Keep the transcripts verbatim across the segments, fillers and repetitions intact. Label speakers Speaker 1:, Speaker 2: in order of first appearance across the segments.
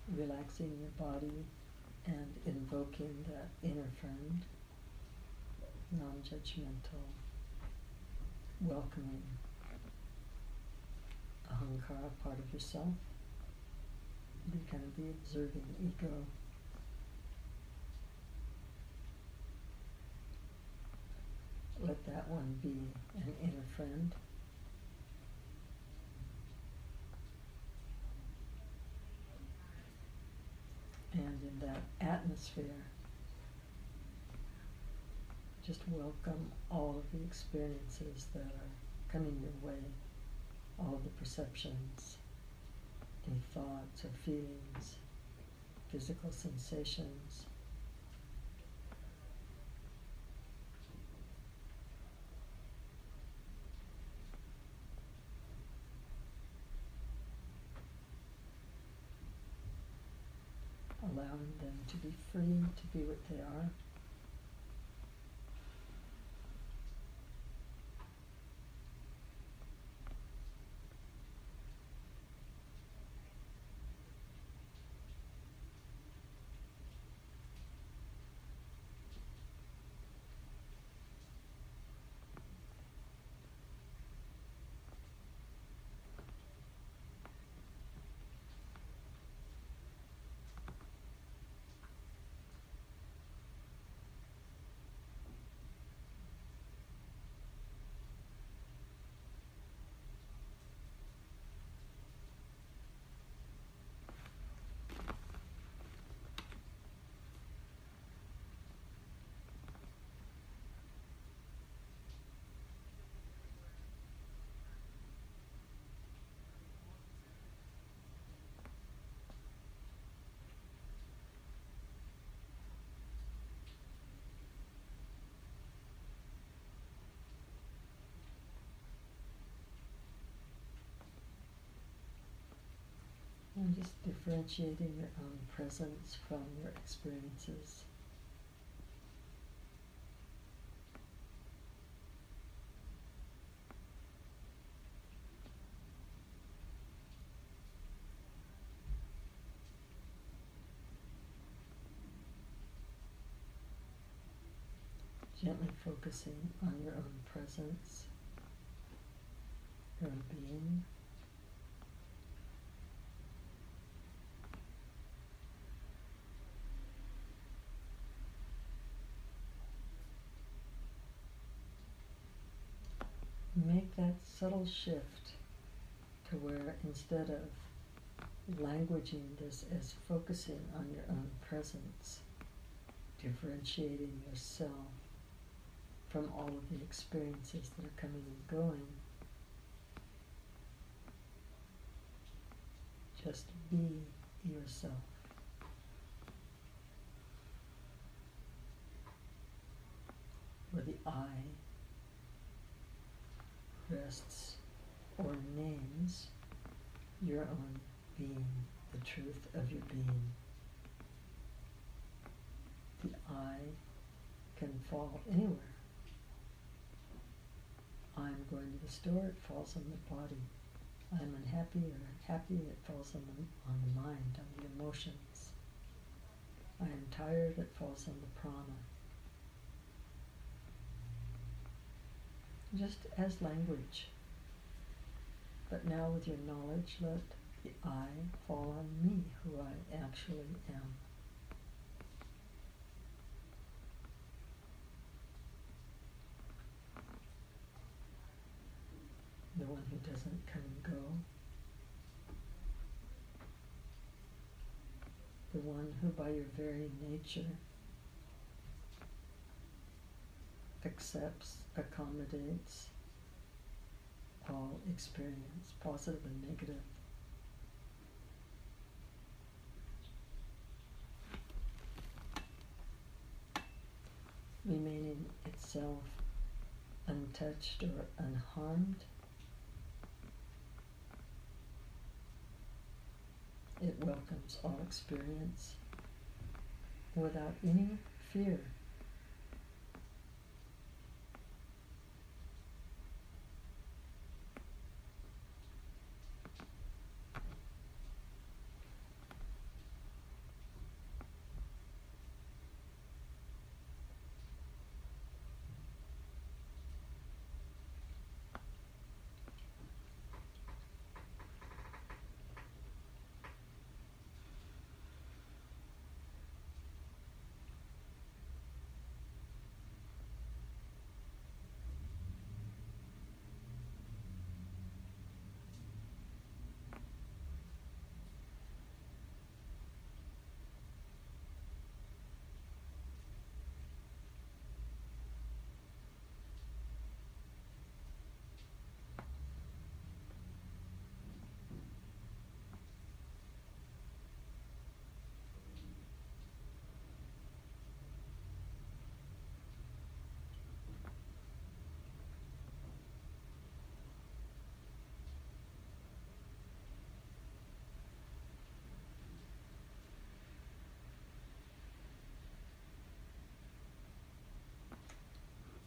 Speaker 1: relaxing your body and invoking that inner friend, non-judgmental, welcoming ahankara part of yourself. Be kind of the observing ego. Let that one be an inner friend. And in that atmosphere, just welcome all of the experiences that are coming your way, all of the perceptions, any thoughts or feelings, physical sensations. Allowing them to be free to be what they are. And just differentiating your own presence from your experiences. Gently focusing on your own presence, your own being. Make that subtle shift to where instead of languaging this as focusing on your own presence, differentiating yourself from all of the experiences that are coming and going, just be yourself. Where the I rests or names your own being, the truth of your being. The I can fall anywhere. I'm going to the store, it falls on the body. I'm unhappy or happy, it falls on the, on the mind, on the emotions. I am tired, it falls on the prana. Just as language. But now with your knowledge, let the I fall on me, who I actually am. The one who doesn't come and go. The one who by your very nature accepts, accommodates all experience, positive and negative. Remaining itself untouched or unharmed. It welcomes all experience without any fear.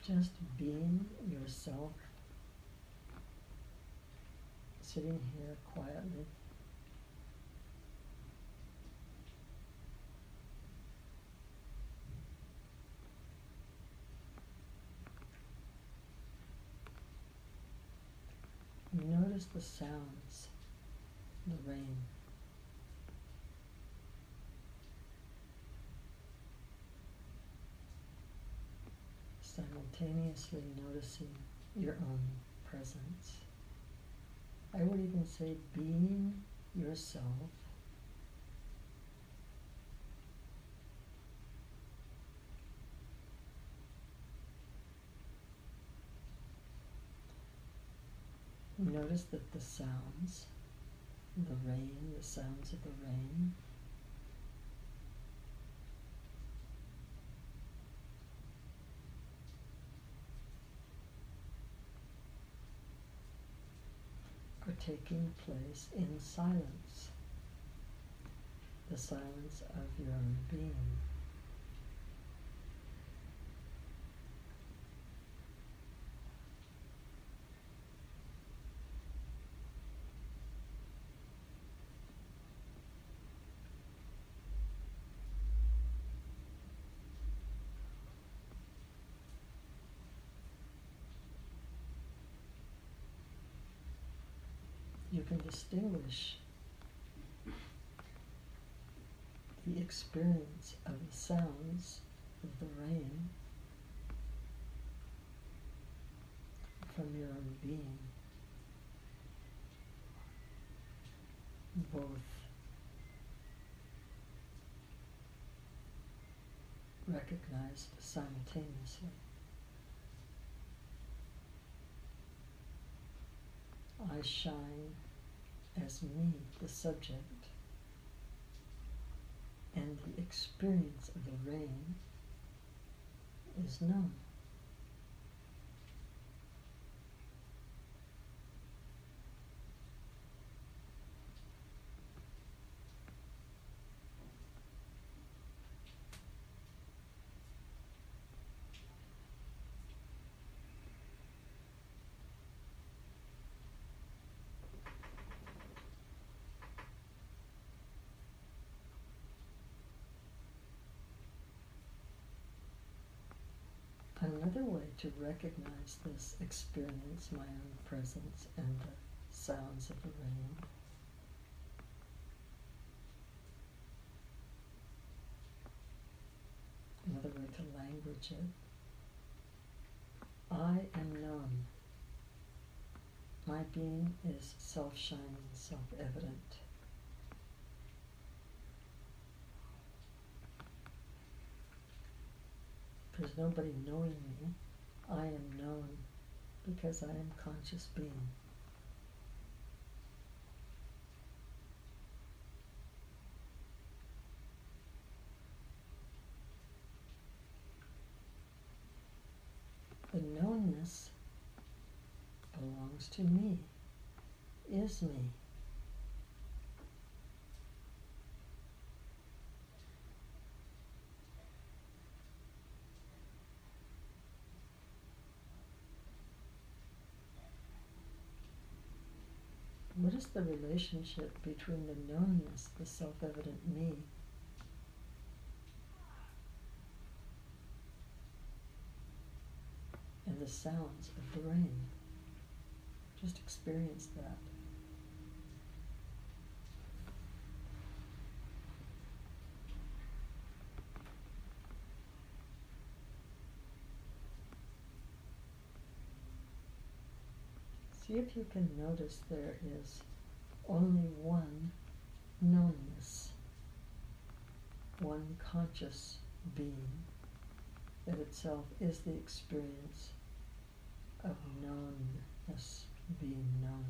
Speaker 1: just being yourself, sitting here quietly. Notice the sounds, the rain. Simultaneously noticing your own presence. I would even say being yourself. Notice that the sounds, the rain, the sounds of the rain, are taking place in silence, the silence of your own being. You can distinguish the experience of the sounds of the rain from your own being. Both recognized simultaneously. I shine as me, the subject, and the experience of the rain is known. Another way to recognize this experience, my own presence, and the sounds of the rain, another way to language it, I am known. My being is self-shining, self-evident. There's nobody knowing me. I am known because I am conscious being. The knownness belongs to me, is me. What is the relationship between the knownness, the self-evident me, and the sounds of the rain? Just experience that. See if you can notice there is only one knownness, one conscious being that itself is the experience of knownness being known.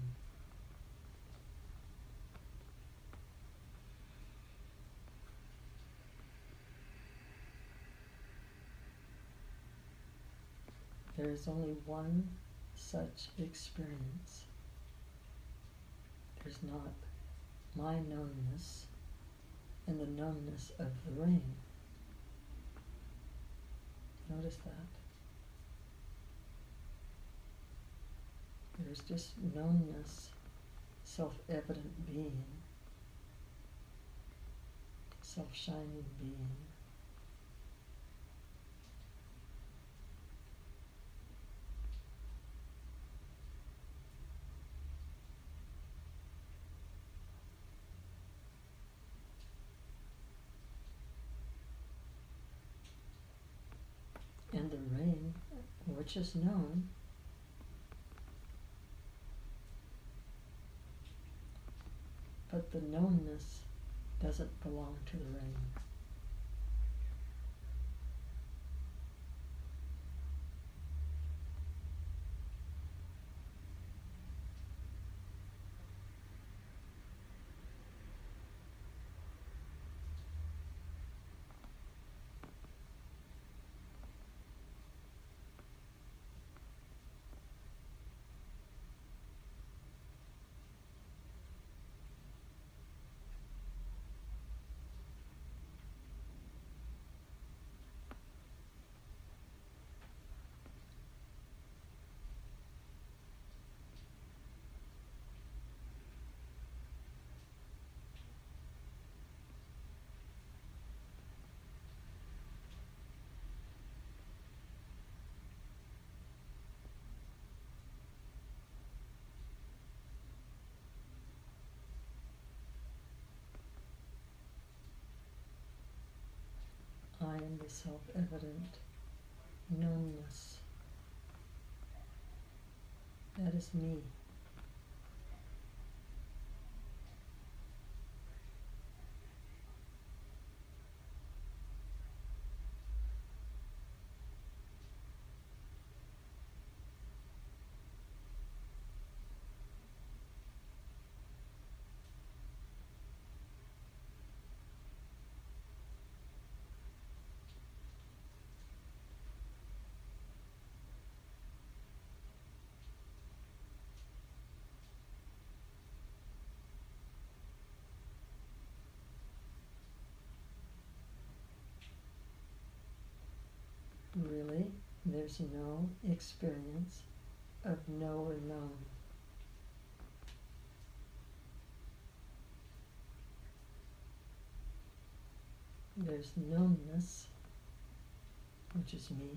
Speaker 1: There is only one such experience. There's not my knownness and the knownness of the rain. Notice that. There's just knownness, self-evident being, self-shining being. And the rain, which is known, but the knownness doesn't belong to the rain. I am the self-evident knownness. That is me. Really, there's no experience of knower known. There's knownness, which is me.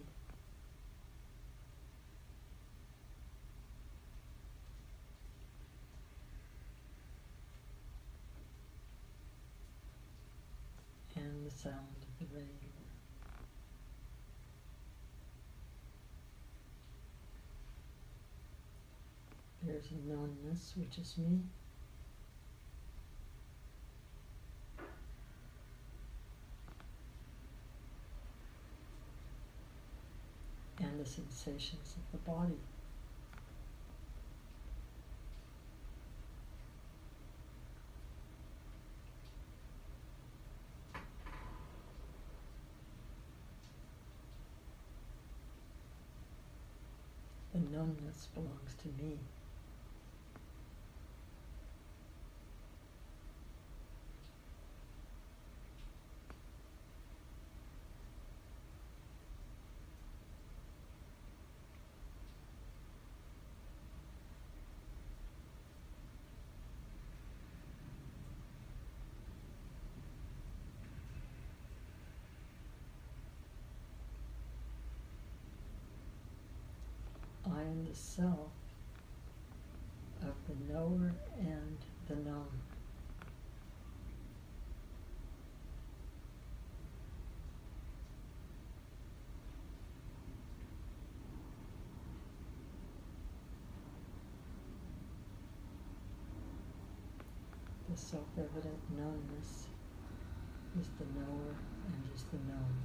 Speaker 1: And the sound of the rain. There's knownness, which is me. And the sensations of the body. The knownness belongs to me. I am the self of the knower and the known. The self-evident knownness is the knower and is the known.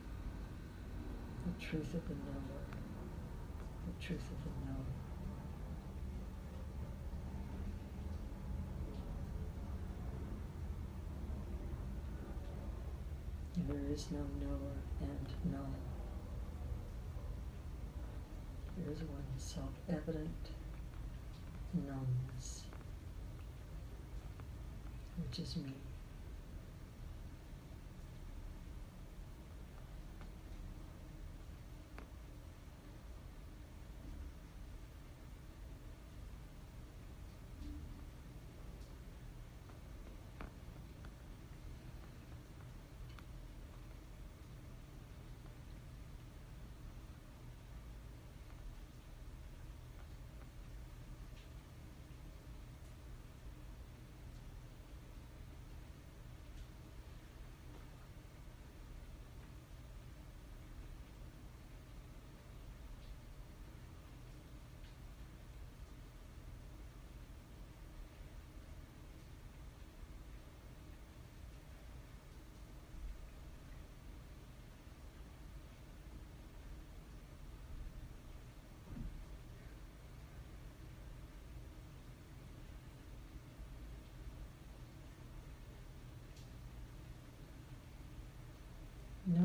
Speaker 1: The truth of the knower, the truth of the known. There is no knower and known. There is one self-evident knownness, which is me.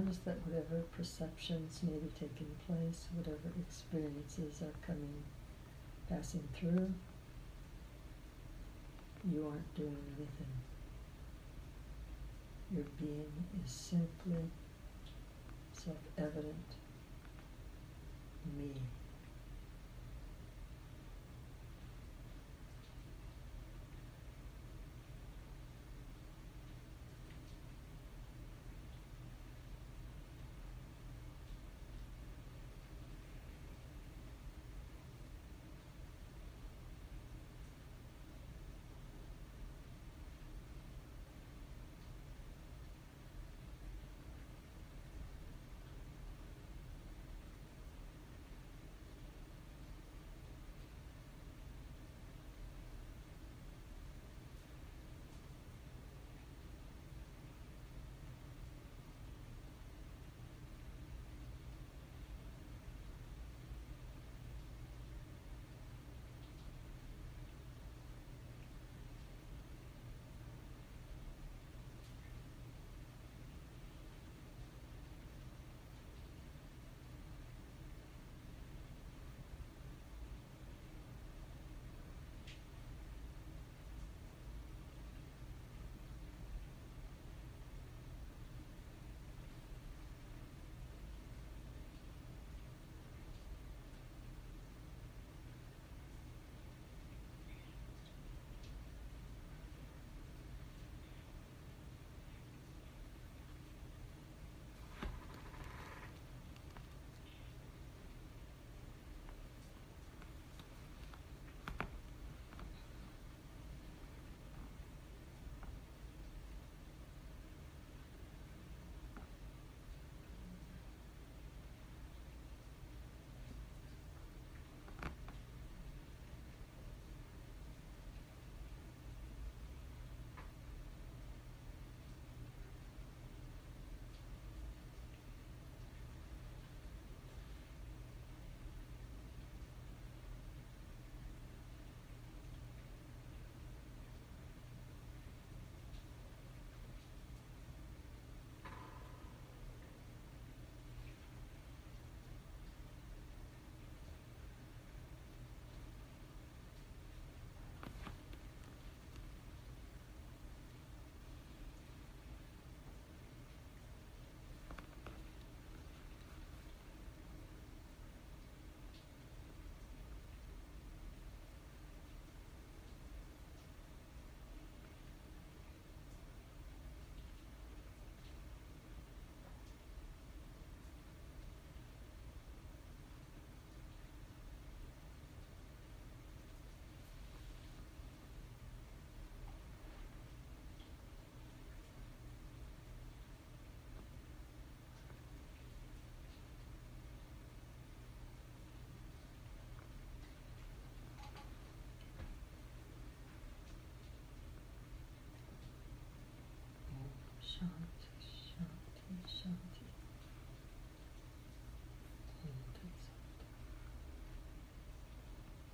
Speaker 1: notice that whatever perceptions may be taking place, whatever experiences are coming, passing through, you aren't doing anything. Your being is simply self-evident me.